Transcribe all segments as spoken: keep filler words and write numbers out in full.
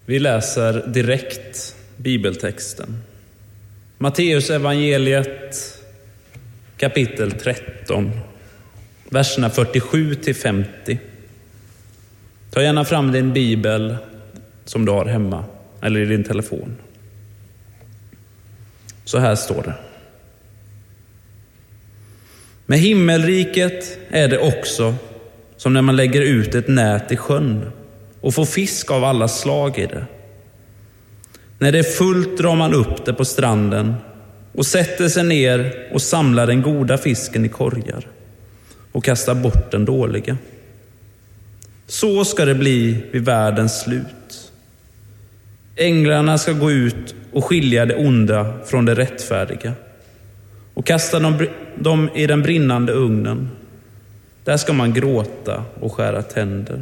Vi läser direkt bibeltexten. Matteus evangeliet kapitel tretton, verserna fyrtiosju till femtio. Ta gärna fram din bibel som du har hemma eller i din telefon. Så här står det. Med himmelriket är det också som när man lägger ut ett nät i sjön och får fisk av alla slag i det. När det är fullt drar man upp det på stranden och sätter sig ner och samlar den goda fisken i korgar och kastar bort den dåliga. Så ska det bli vid världens slut. Änglarna ska gå ut och skilja det onda från det rättfärdiga och kasta dem, dem i den brinnande ugnen. Där ska man gråta och skära tänder.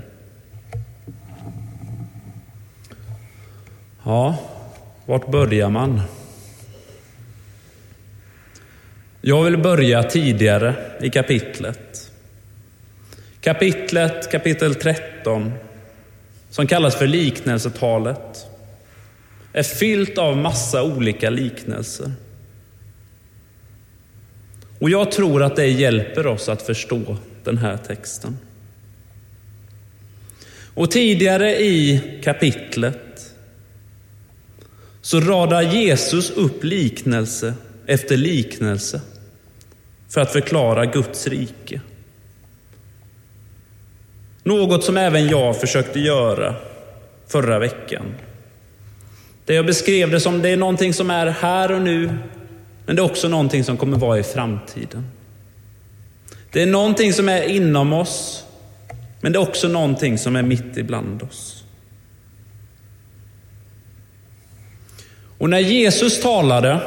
Ja, vart börjar man? Jag vill börja tidigare i kapitlet. Kapitlet, kapitel tretton, som kallas för liknelsetalet, är fyllt av massa olika liknelser. Och jag tror att det hjälper oss att förstå den här texten. Och tidigare i kapitlet så radar Jesus upp liknelse efter liknelse för att förklara Guds rike. Något som även jag försökte göra förra veckan. Det jag beskrev det som det är någonting som är här och nu, men det är också någonting som kommer vara i framtiden. Det är någonting som är inom oss, men det är också någonting som är mitt ibland oss. Och när Jesus talade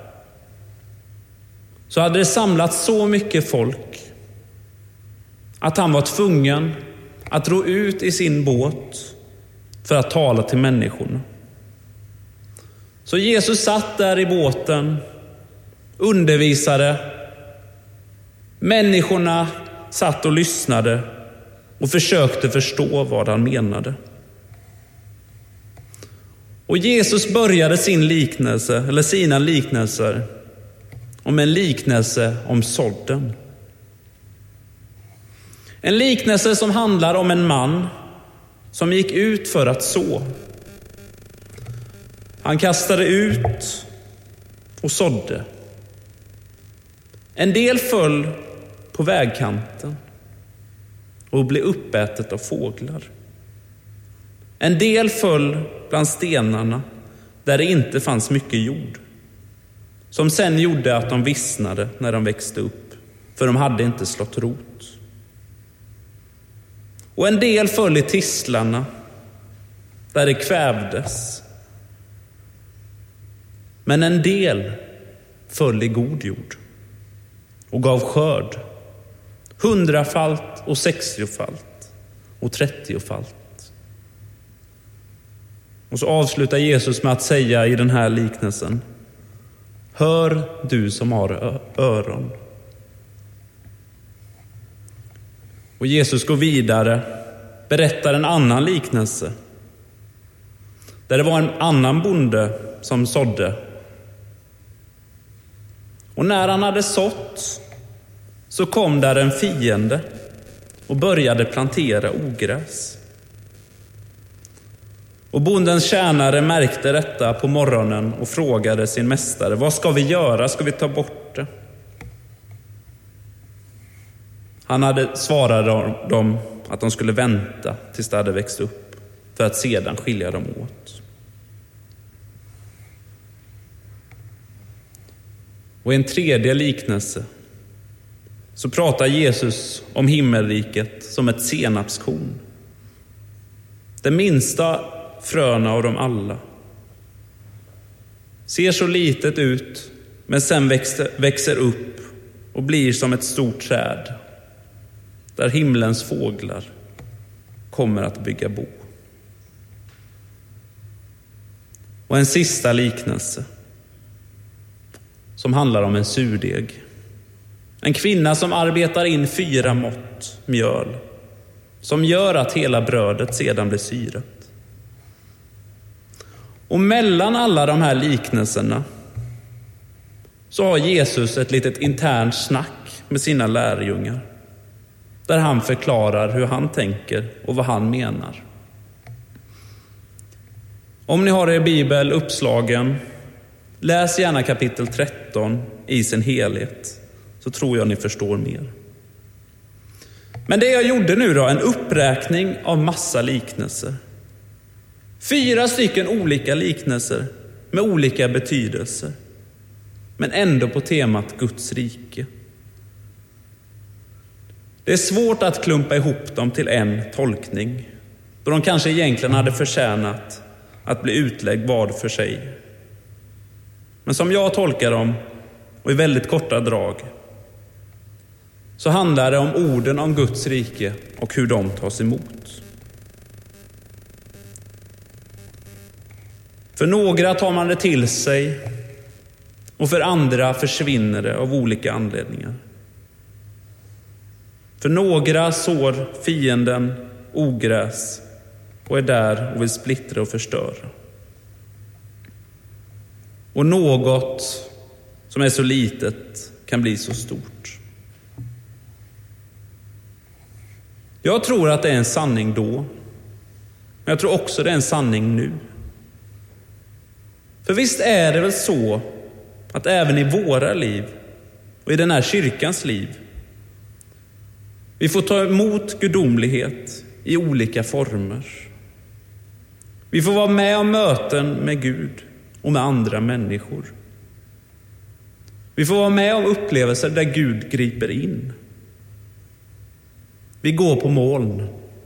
så hade det samlats så mycket folk att han var tvungen att ro ut i sin båt för att tala till människorna. Så Jesus satt där i båten, undervisade. Människorna satt och lyssnade och försökte förstå vad han menade. Och Jesus började sin liknelse, eller sina liknelser, om en liknelse om sådden. En liknelse som handlar om en man som gick ut för att så. Han kastade ut och sådde. En del föll på vägkanten och blev uppätet av fåglar. En del föll bland stenarna där det inte fanns mycket jord, som sen gjorde att de vissnade när de växte upp, för de hade inte slått rot. Och en del föll i tistlarna där det kvävdes. Men en del föll i god jord och gav skörd, hundrafalt och sextiofalt och trettiofalt. Och så avslutar Jesus med att säga i den här liknelsen: hör du som har öron. Och Jesus går vidare, berättar en annan liknelse. Där det var en annan bonde som sådde. Och när han hade sått så kom där en fiende och började plantera ogräs. Och bondens tjänare märkte detta på morgonen och frågade sin mästare: vad ska vi göra? Ska vi ta bort det? Han hade svarat dem att de skulle vänta tills det hade växt upp för att sedan skilja dem åt. Och i en tredje liknelse så pratar Jesus om himmelriket som ett senapskorn. Det minsta fröna av dem alla. Ser så litet ut, men sen växer, växer upp och blir som ett stort träd där himlens fåglar kommer att bygga bo. Och en sista liknelse som handlar om en surdeg. En kvinna som arbetar in fyra mått mjöl som gör att hela brödet sedan blir syrat. Och mellan alla de här liknelserna så har Jesus ett litet internt snack med sina lärjungar. Där han förklarar hur han tänker och vad han menar. Om ni har er bibel uppslagen, läs gärna kapitel tretton i sin helhet. Så tror jag ni förstår mer. Men det jag gjorde nu då, en uppräkning av massa liknelser. Fyra stycken olika liknelser med olika betydelser. Men ändå på temat Guds rike. Det är svårt att klumpa ihop dem till en tolkning. Då de kanske egentligen hade förtjänat att bli utlägg var för sig. Men som jag tolkar dem, och i väldigt korta drag, så handlar det om orden om Guds rike och hur de tas emot. För några tar man det till sig och för andra försvinner det av olika anledningar. För några sår fienden ogräs och är där och vill splittra och förstöra. Och något som är så litet kan bli så stort. Jag tror att det är en sanning då. Men jag tror också det är en sanning nu. För visst är det väl så att även i våra liv och i den här kyrkans liv vi får ta emot gudomlighet i olika former. Vi får vara med om möten med Gud och med andra människor. Vi får vara med om upplevelser där Gud griper in. Vi går på moln.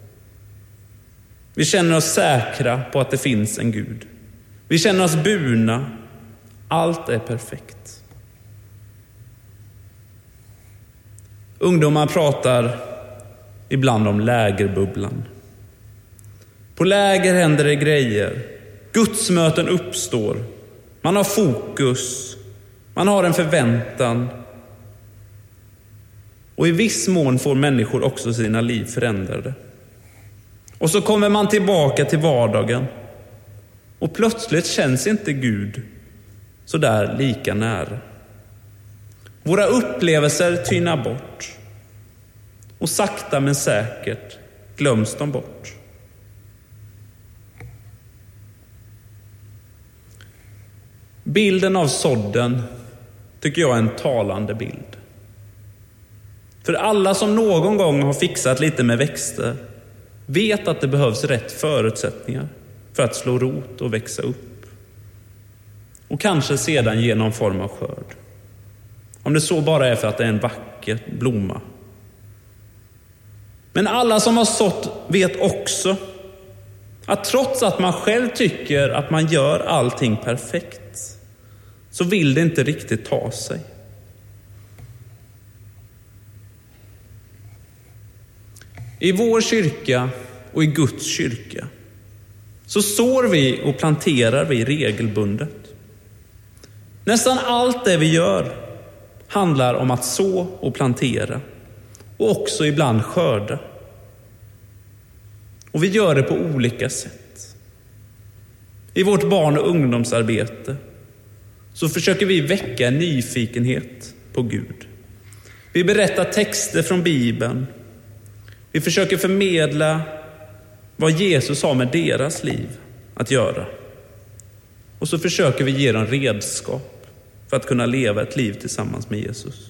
Vi känner oss säkra på att det finns en Gud. Vi känner oss burna. Allt är perfekt. Ungdomar pratar ibland om lägerbubblan. På läger händer det grejer. Gudsmöten uppstår. Man har fokus. Man har en förväntan. Och i viss mån får människor också sina liv förändrade. Och så kommer man tillbaka till vardagen. Och plötsligt känns inte Gud så där lika nära. Våra upplevelser tynar bort. Och sakta men säkert glöms de bort. Bilden av sådden tycker jag är en talande bild. För alla som någon gång har fixat lite med växter vet att det behövs rätt förutsättningar för att slå rot och växa upp. Och kanske sedan ge någon form av skörd. Om det så bara är för att det är en vacker blomma. Men alla som har sått vet också att trots att man själv tycker att man gör allting perfekt så vill det inte riktigt ta sig. I vår kyrka och i Guds kyrka så sår vi och planterar vi regelbundet. Nästan allt det vi gör handlar om att så och plantera och också ibland skörda. Och vi gör det på olika sätt. I vårt barn- och ungdomsarbete så försöker vi väcka nyfikenhet på Gud. Vi berättar texter från Bibeln. Vi försöker förmedla vad Jesus har med deras liv att göra. Och så försöker vi ge dem redskap för att kunna leva ett liv tillsammans med Jesus.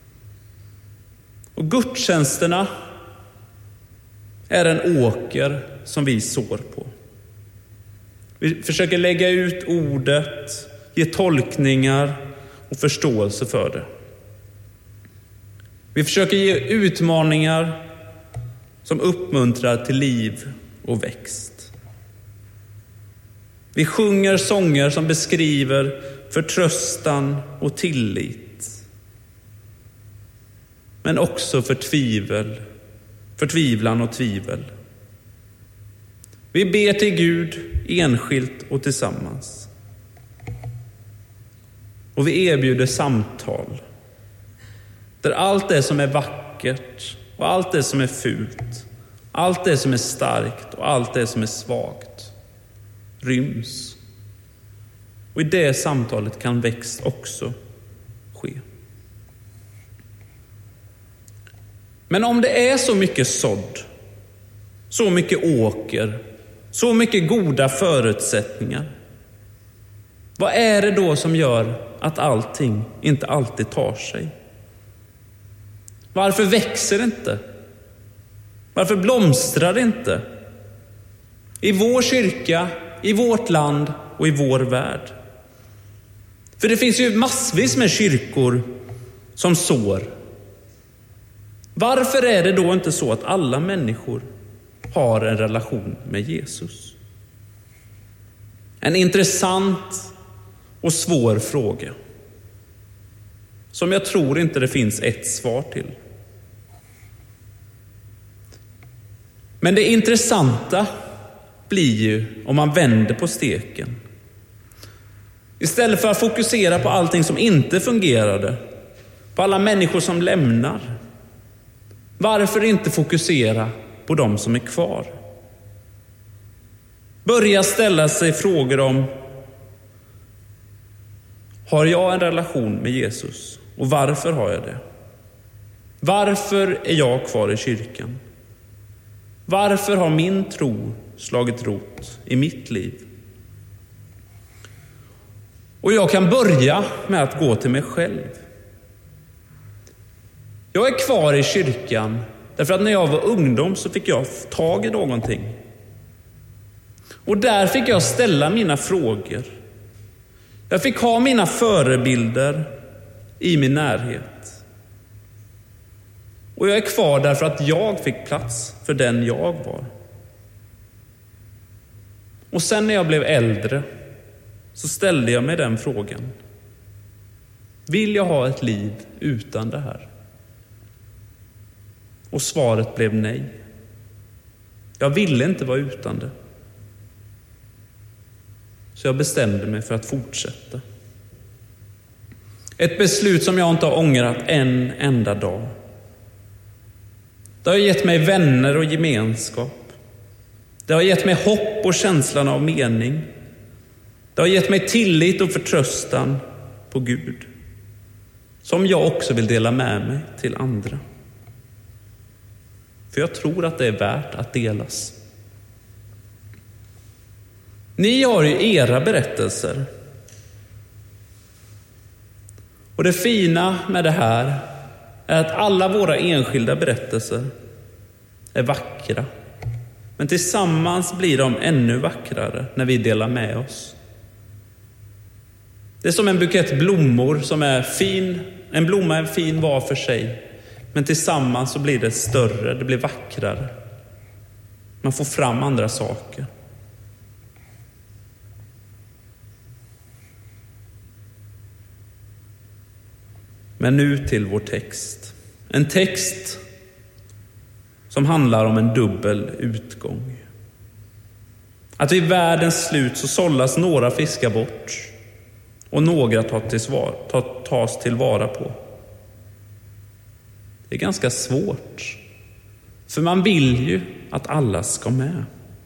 Och gudstjänsterna är en åker som vi sår på. Vi försöker lägga ut ordet, ge tolkningar och förståelse för det. Vi försöker ge utmaningar som uppmuntrar till liv och växt. Vi sjunger sånger som beskriver förtröstan och tillit. Men också förtvivel, förtvivlan och tvivel. Vi ber till Gud enskilt och tillsammans. Och vi erbjuder samtal. Där allt det som är vackert och allt det som är fult, allt det som är starkt och allt det som är svagt ryms Och i det samtalet kan växt också ske. Men om det är så mycket sådd, så mycket åker, så mycket goda förutsättningar, vad är det då som gör att allting inte alltid tar sig? Varför växer det inte? Varför blomstrar det inte? I vår kyrka, i vårt land och i vår värld. För det finns ju massvis med kyrkor som sår. Varför är det då inte så att alla människor har en relation med Jesus? En intressant och svår fråga som jag tror inte det finns ett svar till. Men det intressanta blir ju om man vänder på steken. Istället för att fokusera på allting som inte fungerade, på alla människor som lämnar, varför inte fokusera på de som är kvar? Börja ställa sig frågor om: har jag en relation med Jesus? Och varför har jag det? Varför är jag kvar i kyrkan? Varför har min tro slagit rot i mitt liv? Och jag kan börja med att gå till mig själv. Jag är kvar i kyrkan därför att när jag var ungdom så fick jag tag i någonting. Och där fick jag ställa mina frågor. Jag fick ha mina förebilder i min närhet. Och jag är kvar därför att jag fick plats för den jag var. Och sen när jag blev äldre så ställde jag mig den frågan: vill jag ha ett liv utan det här? Och svaret blev nej. Jag ville inte vara utan det. Så jag bestämde mig för att fortsätta. Ett beslut som jag inte har ångrat en enda dag. Det har gett mig vänner och gemenskap. Det har gett mig hopp och känslan av mening. Det har gett mig tillit och förtröstan på Gud, som jag också vill dela med mig till andra. För jag tror att det är värt att delas. Ni har ju era berättelser. Och det fina med det här är att alla våra enskilda berättelser är vackra. Men tillsammans blir de ännu vackrare när vi delar med oss. Det är som en bukett blommor som är fin. En blomma är fin var för sig. Men tillsammans så blir det större, det blir vackrare. Man får fram andra saker. Men nu till vår text. En text som handlar om en dubbel utgång. Att vid världens slut så sållas några fiskar bort och några tas tillvara på. Det är ganska svårt. För man vill ju att alla ska med.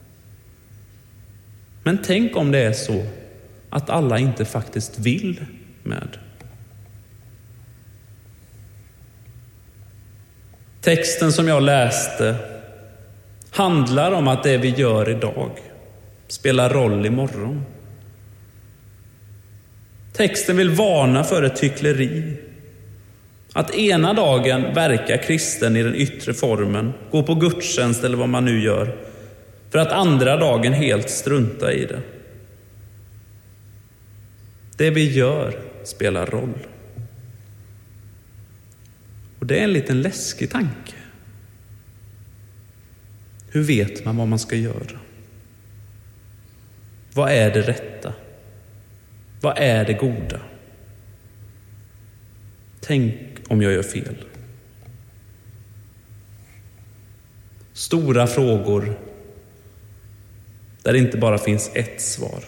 Men tänk om det är så att alla inte faktiskt vill med. Texten som jag läste handlar om att det vi gör idag spelar roll imorgon. Texten vill varna för ett hyckleri. Att ena dagen verka kristen i den yttre formen, gå på gudstjänst eller vad man nu gör, för att andra dagen helt strunta i det. Det vi gör spelar roll. Och det är en liten läskig tanke. Hur vet man vad man ska göra? Vad är det rätta? Vad är det goda? Tänk om jag gör fel. Stora frågor där det inte bara finns ett svar.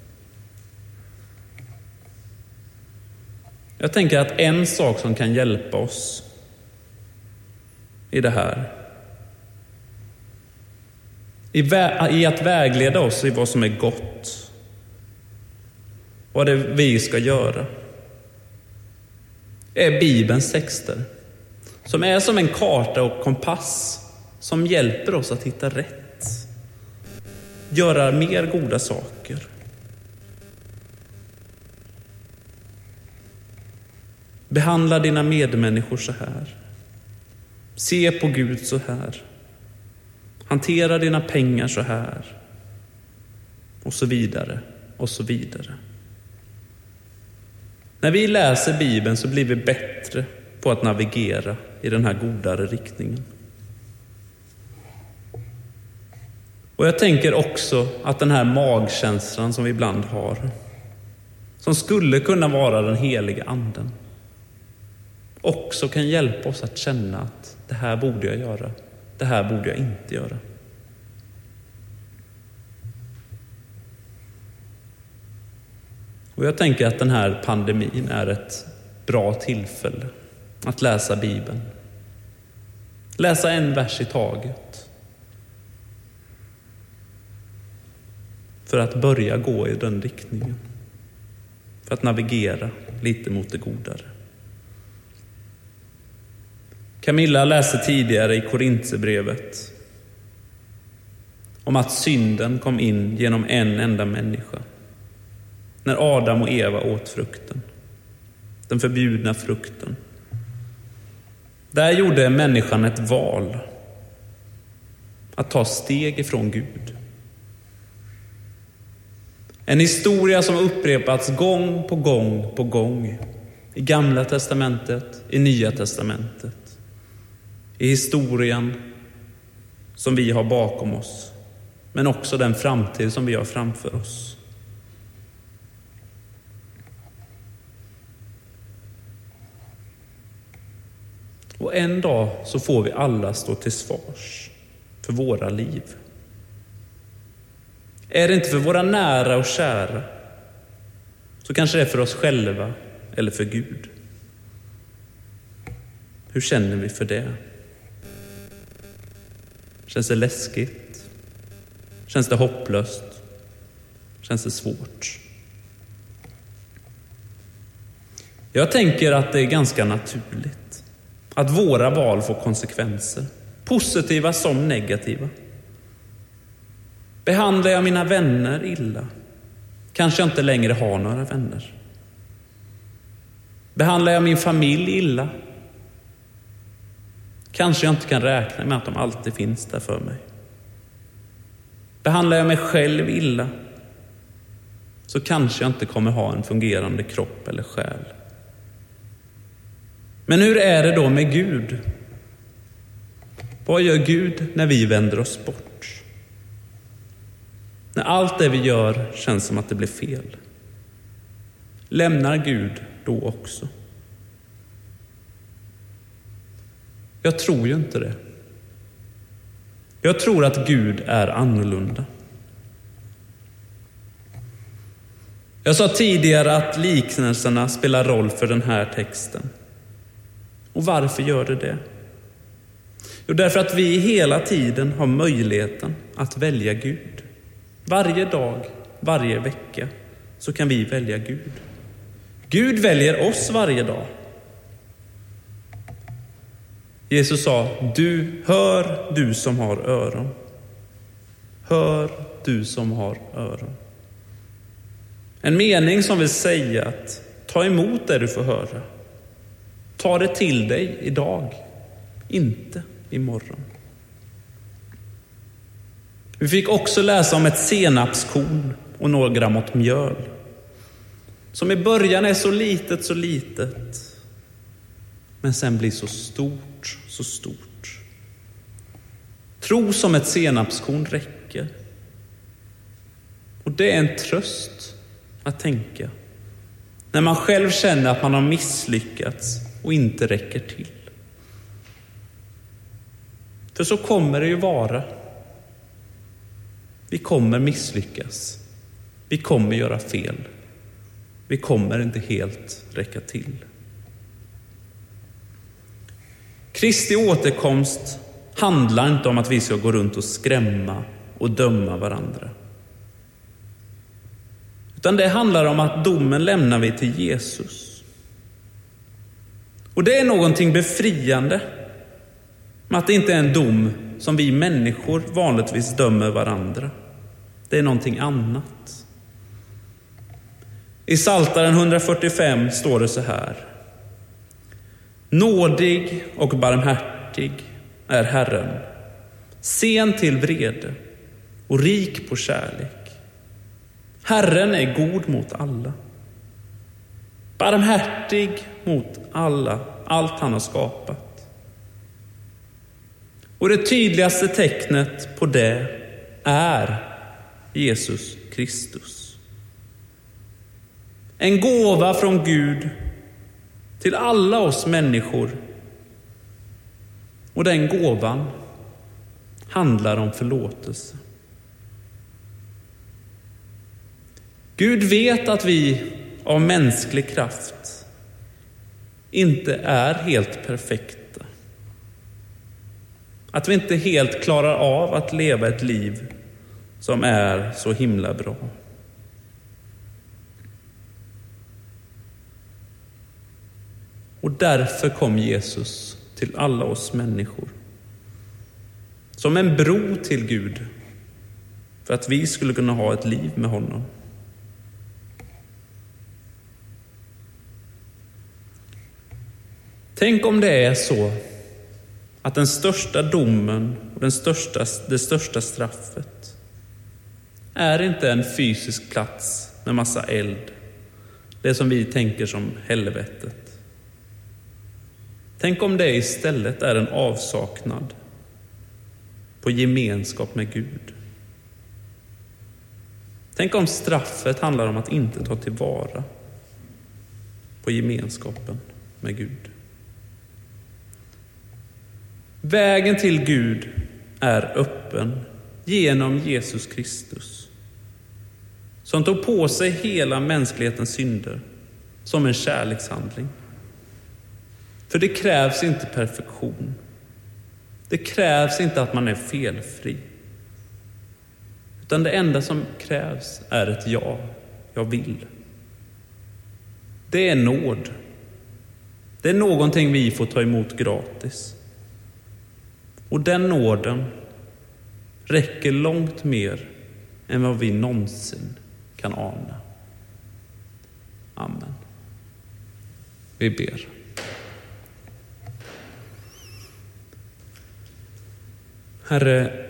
Jag tänker att en sak som kan hjälpa oss i det här, i, vä- i att vägleda oss i vad som är gott, vad det är vi ska göra är Bibelns texter, som är som en karta och kompass som hjälper oss att hitta rätt, göra mer goda saker. Behandla dina medmänniskor så här. Se på Gud så här. Hantera dina pengar så här. Och så vidare, och så vidare. När vi läser Bibeln så blir vi bättre på att navigera i den här godare riktningen. Och jag tänker också att den här magkänslan som vi ibland har, som skulle kunna vara den heliga anden, också kan hjälpa oss att känna att det här borde jag göra, det här borde jag inte göra. Och jag tänker att den här pandemin är ett bra tillfälle att läsa Bibeln. Läsa en vers i taget. För att börja gå i den riktningen. För att navigera lite mot det godare. Camilla läste tidigare i Korinthierbrevet om att synden kom in genom en enda människa. När Adam och Eva åt frukten. Den förbjudna frukten. Där gjorde människan ett val. Att ta steg ifrån Gud. En historia som upprepats gång på gång på gång. I Gamla testamentet, i Nya testamentet. I historien som vi har bakom oss. Men också den framtid som vi har framför oss. Och en dag så får vi alla stå till svars för våra liv. Är det inte för våra nära och kära, så kanske det är för oss själva eller för Gud. Hur känner vi för det? Känns det läskigt? Känns det hopplöst? Känns det svårt? Jag tänker att det är ganska naturligt att våra val får konsekvenser, positiva som negativa. Behandlar jag mina vänner illa, kanske jag inte längre har några vänner. Behandlar jag min familj illa, kanske jag inte kan räkna med att de alltid finns där för mig. Behandlar jag mig själv illa, så kanske jag inte kommer ha en fungerande kropp eller själ. Men hur är det då med Gud? Vad gör Gud när vi vänder oss bort? När allt det vi gör känns som att det blir fel. Lämnar Gud då också? Jag tror ju inte det. Jag tror att Gud är annorlunda. Jag sa tidigare att liknelserna spelar roll för den här texten. Och varför gör det det? Jo, därför att vi hela tiden har möjligheten att välja Gud. Varje dag, varje vecka så kan vi välja Gud. Gud väljer oss varje dag. Jesus sa, du hör du som har öron. Hör du som har öron. En mening som vill säga att ta emot det du får höra. Ta det till dig idag, inte imorgon. Vi fick också läsa om ett senapskorn och några mått mjöl. Som i början är så litet, så litet. Men sen blir så stort, så stort. Tro som ett senapskorn räcker. Och det är en tröst att tänka. När man själv känner att man har misslyckats och inte räcker till. För så kommer det ju vara. Vi kommer misslyckas. Vi kommer göra fel. Vi kommer inte helt räcka till. Kristi återkomst handlar inte om att vi ska gå runt och skrämma och döma varandra. Utan det handlar om att domen lämnar vi till Jesus. Och det är någonting befriande med att det inte är en dom som vi människor vanligtvis dömer varandra. Det är någonting annat. I Psaltaren hundrafyrtiofem står det så här: nådig och barmhärtig är Herren, sen till vrede och rik på kärlek. Herren är god mot alla, barmhärtig mot alla, allt han har skapat. Och det tydligaste tecknet på det är Jesus Kristus. En gåva från Gud till alla oss människor. Och den gåvan handlar om förlåtelse. Gud vet att vi av mänsklig kraft inte är helt perfekta. Att vi inte helt klarar av att leva ett liv som är så himla bra. Och därför kom Jesus till alla oss människor som en bro till Gud, för att vi skulle kunna ha ett liv med honom. Tänk om det är så att den största domen och den största, det största straffet är inte en fysisk plats med massa eld, det som vi tänker som helvetet. Tänk om det istället är en avsaknad på gemenskap med Gud. Tänk om straffet handlar om att inte ta tillvara på gemenskapen med Gud. Vägen till Gud är öppen genom Jesus Kristus, som tog på sig hela mänsklighetens synder som en kärlekshandling. För det krävs inte perfektion. Det krävs inte att man är felfri. Utan det enda som krävs är ett ja, jag vill. Det är nåd. Det är någonting vi får ta emot gratis. Och den nåden räcker långt mer än vad vi någonsin kan ana. Amen. Vi ber. Herre,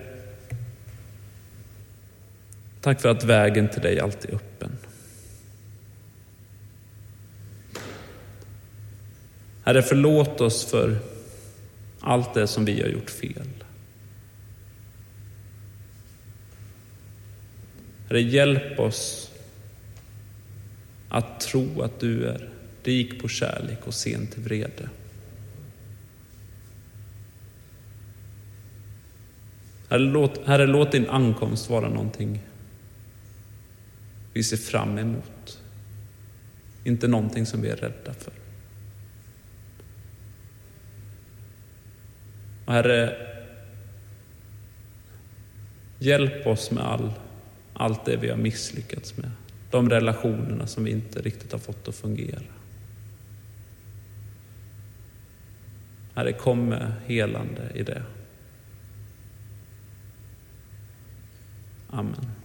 tack för att vägen till dig alltid är öppen. Herre, förlåt oss för allt det som vi har gjort fel. Herre, hjälp oss att tro att du är rik på kärlek och sen till vrede. Herre låt, Herre, låt din ankomst vara någonting vi ser fram emot. Inte någonting som vi är rädda för. Och Herre, hjälp oss med all, allt det vi har misslyckats med. De relationerna som vi inte riktigt har fått att fungera. Herre, kom med helande i det. Amen.